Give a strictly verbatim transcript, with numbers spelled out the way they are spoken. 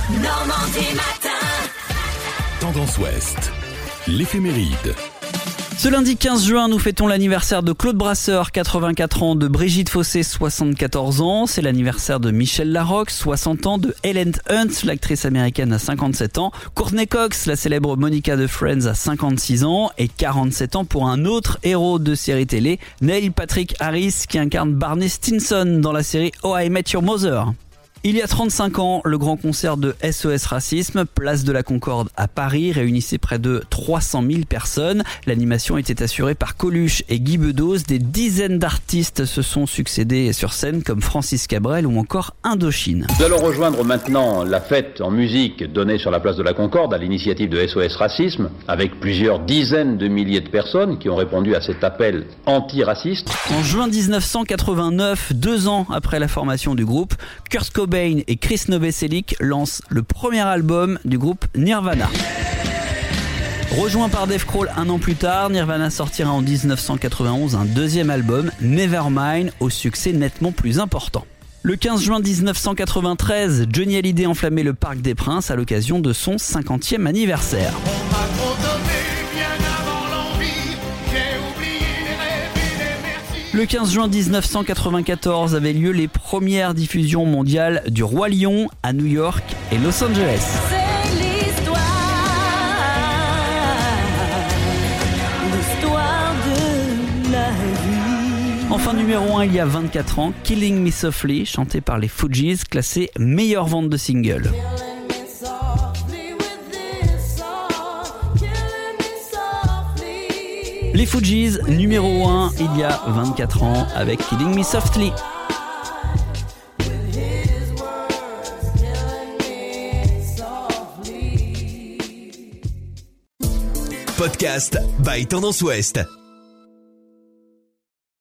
Normandie matin. Tendance Ouest, l'éphéméride. Ce lundi quinze juin, nous fêtons l'anniversaire de Claude Brasseur, quatre-vingt-quatre ans, de Brigitte Fossé, soixante-quatorze ans. C'est l'anniversaire de Michel Larocque, soixante ans, de Helen Hunt, l'actrice américaine, à cinquante-sept ans. Courtney Cox, la célèbre Monica de Friends, à cinquante-six ans. Et quarante-sept ans pour un autre héros de série télé, Neil Patrick Harris, qui incarne Barney Stinson dans la série Oh I Met Your Mother. Il y a trente-cinq ans, le grand concert de S O S Racisme, place de la Concorde à Paris, réunissait près de trois cent mille personnes. L'animation était assurée par Coluche et Guy Bedos. Des dizaines d'artistes se sont succédés sur scène, comme Francis Cabrel ou encore Indochine. Nous allons rejoindre maintenant la fête en musique donnée sur la place de la Concorde à l'initiative de S O S Racisme, avec plusieurs dizaines de milliers de personnes qui ont répondu à cet appel anti-raciste. En juin dix-neuf cent quatre-vingt-neuf, deux ans après la formation du groupe, Kurt Cobain et Chris Novoselic lancent le premier album du groupe Nirvana. Rejoint par Dave Grohl un an plus tard, Nirvana sortira en dix-neuf cent quatre-vingt-onze un deuxième album, Nevermind, au succès nettement plus important. Le quinze juin dix-neuf cent quatre-vingt-treize, Johnny Hallyday enflammait le Parc des Princes à l'occasion de son cinquantième anniversaire. Le quinze juin dix-neuf cent quatre-vingt-quatorze avaient lieu les premières diffusions mondiales du Roi Lion à New York et Los Angeles. C'est l'histoire, l'histoire de la vie. Enfin numéro un il y a vingt-quatre ans, Killing Me Softly, chanté par les Fugees, classé meilleure vente de single. Les Fugees, numéro un il y a vingt-quatre ans avec Killing Me Softly. Podcast by Tendance Ouest.